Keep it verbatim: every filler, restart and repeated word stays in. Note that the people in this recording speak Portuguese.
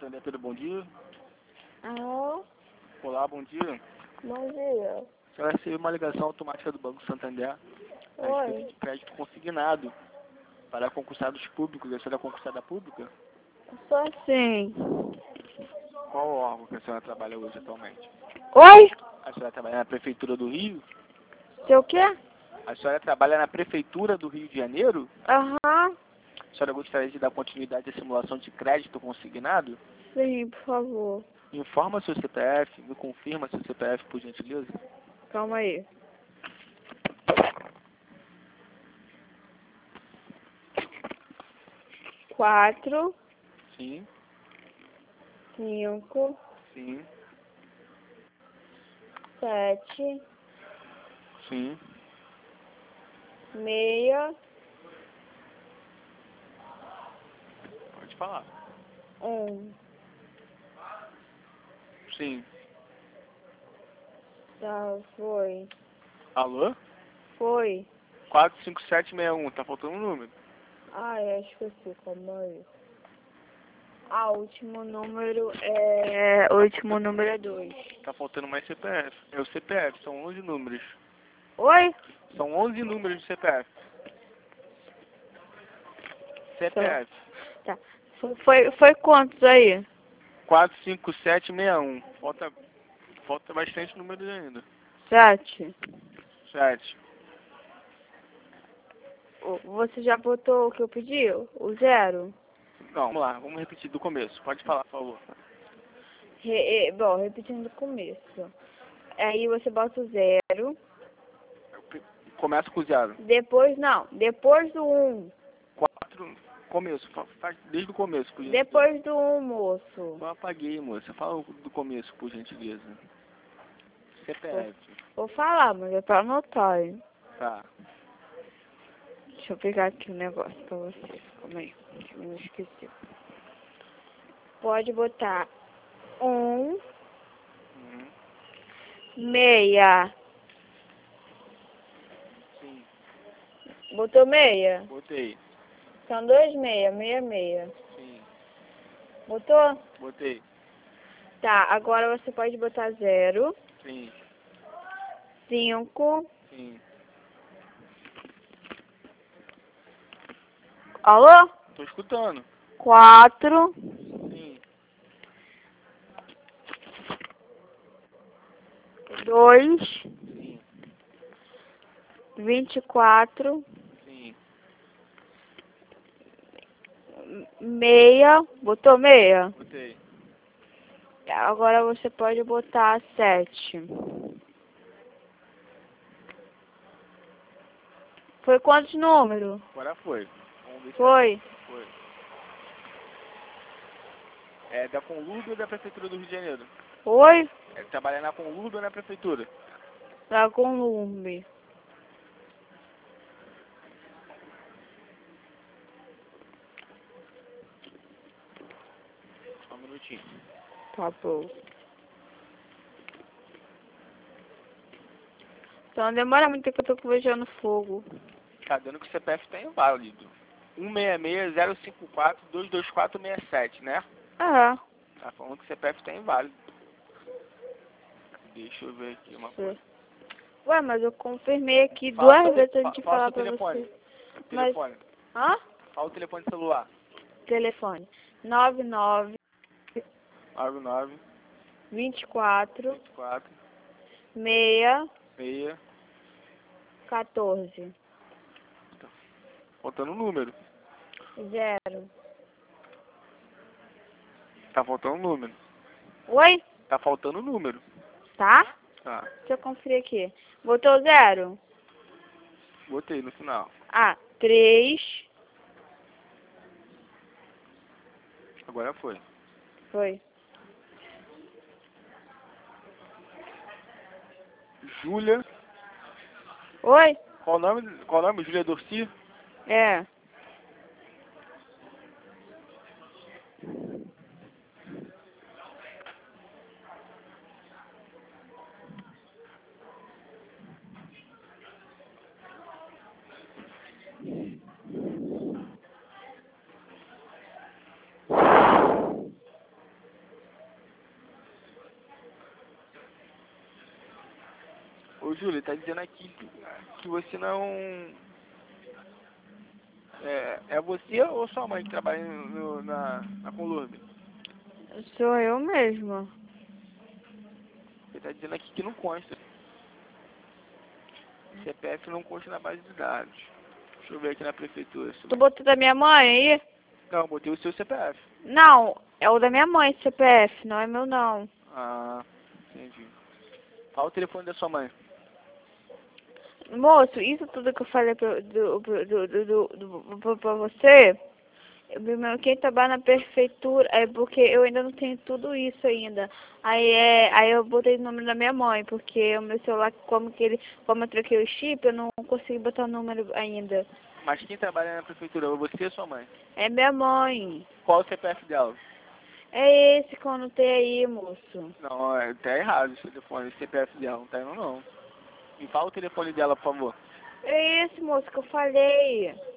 Santander, tudo bom dia? Alô? Olá, bom dia. Bom dia. A senhora recebeu uma ligação automática do Banco Santander a respeito Oi. de crédito consignado para concursados públicos. A senhora é concursada pública? Sou assim. Qual órgão que a senhora trabalha hoje atualmente? Oi? A senhora trabalha na Prefeitura do Rio? Seu o quê? A senhora trabalha na Prefeitura do Rio de Janeiro? Aham. A senhora gostaria de dar continuidade à simulação de crédito consignado? Sim, por favor. Informa seu C P F, me confirma seu C P F, por gentileza. Calma aí. Quatro, Sim, cinco, sim, sete, sim. meia, Pode falar. um. Sim. Tá, foi. Alô? Foi. quatro cinco sete seis um, tá faltando um número. Ai, eu esqueci como é. Ah, o último número é... O último número é dois. Tá faltando mais C P F. É o C P F, são onze números. Oi? São onze números de C P F. C P F. Tá. Foi, foi, foi quantos aí? quatro cinco sete seis um. Falta, falta bastante números ainda. Sete. sete. O- Você já botou o que eu pedi? O zero? Não, vamos lá, vamos repetir do começo. Pode falar, por favor. Re- eh, bom, repetindo do começo. Aí você bota o zero. Começa com zero. Depois, não. Depois do um. quatro. Começo. fa- Faz desde o começo, por gentileza. Depois do um, moço. Eu apaguei, moça. Fala do começo, por gentileza. C P F. Vou falar, mas é pra anotar, hein? Tá. Deixa eu pegar aqui o negócio pra você. Calma aí, que eu não esqueci. Pode botar um, Uhum. meia. Sim. Botou meia? Botei. São dois meia, meia, meia. Sim. Botou? Botei. Tá, agora você pode botar zero, Sim. cinco. Sim. Alô? Tô escutando. Quatro, Sim. dois, Sim. vinte e quatro, Sim. meia. Botou meia? Botei. Agora você pode botar sete. Foi quantos números? Agora foi. Vamos ver se Foi. foi. É da Conlurb ou da Prefeitura do Rio de Janeiro? Oi? É, trabalha na Conlurb ou na Prefeitura? Dragão Lumbe. Só um minutinho. Tá bom. Então não demora muito que eu tô conversando fogo. Tá dando que o C P F tá inválido. um seis seis zero cinco quatro dois dois quatro seis sete, né? Ah, Tá falando que o C P F tá inválido. Deixa eu ver aqui uma coisa. ué, mas eu confirmei aqui Fala duas seu- vezes antes fa- de Fala falar seu pra telefone. você. Mas, Telefone. hã? Fala o telefone celular. Telefone. nove nove, nove nove vinte e quatro, vinte e quatro seis, seis. quatorze. Faltando um número. Zero. Tá faltando um número. Oi? Tá faltando um número. Tá? Tá. Deixa eu conferir aqui. Botou zero? Botei no final. Ah, três. Agora foi. Foi. Júlia. Oi? Qual o nome? Qual o nome? Júlia Dorci? É. Júlia, tá dizendo aqui que, que você não... É, é você ou sua mãe que trabalha no, no- na, na Conlurb? Sou eu mesma. Você tá dizendo aqui que não consta. C P F não consta na base de dados. Deixa eu ver aqui na prefeitura. Tu botou da minha mãe aí? Não, botei o seu C P F. Não, é o da minha mãe, C P F, não é meu não. Ah, entendi. Qual o telefone da sua mãe? Moço, isso tudo que eu falei pra, do, do, do, do, do, do- pra você, eu- quem trabalha na prefeitura, é porque eu ainda não tenho tudo isso ainda. Aí é, aí eu botei o número da minha mãe, porque o meu celular, como que ele, como eu troquei o chip, eu não consegui botar o número ainda. Mas quem trabalha na prefeitura? Você ou sua mãe? É minha mãe. Qual o C P F dela? É esse que eu anotei aí, moço. Não, é, tá errado o telefone, o C P F dela, não tá indo não. Me fala o telefone dela, por favor. É esse, moço, que eu falei.